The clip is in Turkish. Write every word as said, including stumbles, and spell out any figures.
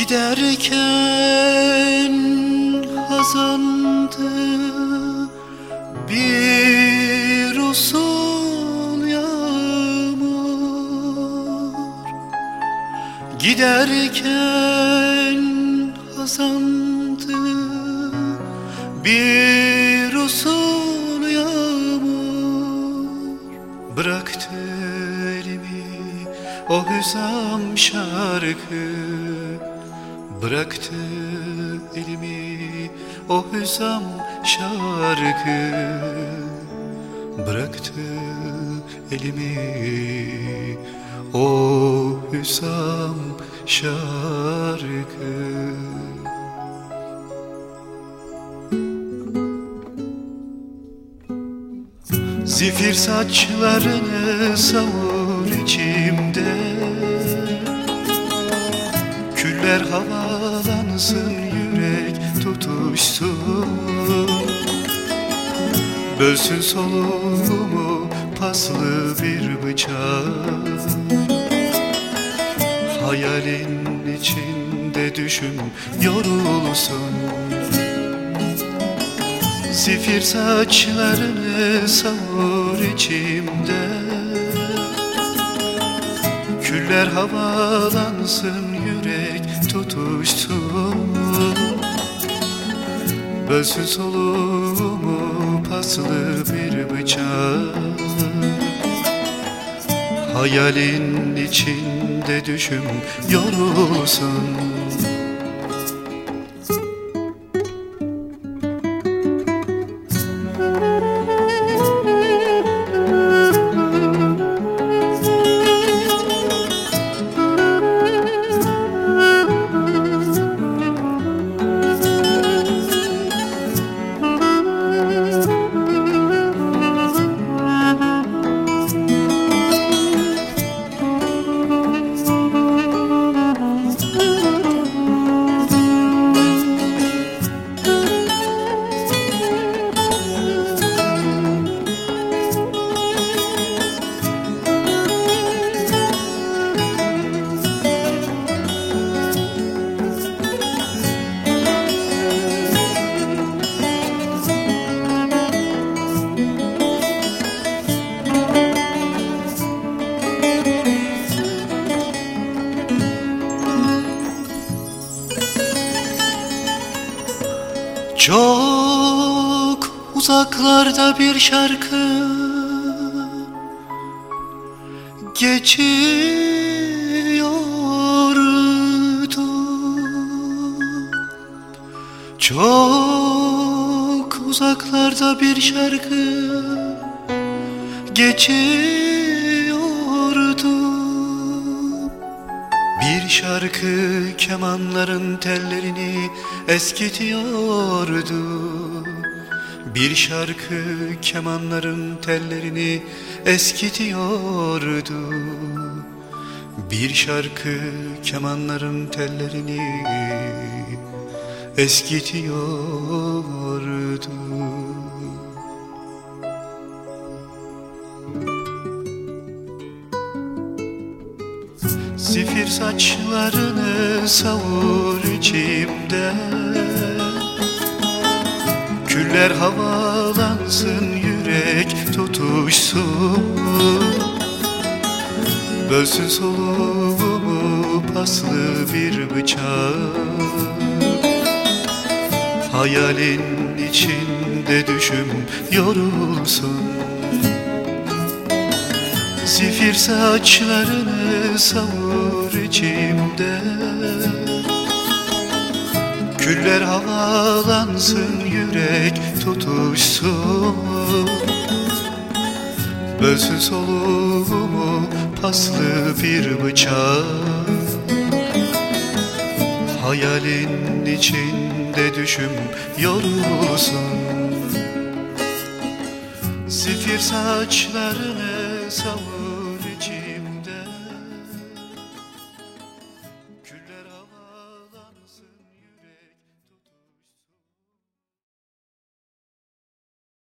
Giderken hazandı bir usul yağmur. Giderken hazandı bir usul yağmur. Bıraktı elimi o hüzam şarkı, bıraktı elimi o hüzam şarkı, bıraktı elimi o hüzam şarkı. Zifir saçlarını savur içimde, küller havalansın, yürek tutuşsun. Bölsün soluğumu paslı bir bıçak, hayalin içinde düşüm yorulsun. Zifir saçlarını savur içimde, küller havalansın, yürek tutuşsun. Bölsün soluğumu paslı bir bıçak, hayalin içinde düşüm yorulsun. Çok uzaklarda bir şarkı geçiyordu. Çok uzaklarda bir şarkı geçiyordu. Bir şarkı kemanların tellerini eskitiyordu. Bir şarkı kemanların tellerini eskitiyordu. Bir şarkı kemanların tellerini eskitiyordu. Zifir saçlarını savur içimde, küller havalansın, yürek tutuşsun. Bölsün soluğumu paslı bir bıçak, hayalin içinde düşüm yorulsun. Zifir saçlarını savur içimde, küller havalansın, yürek tutuşsun. Bölsün soluğumu paslı bir bıçak, hayalin içinde düşüm yorulsun. Zifir saçlarını savur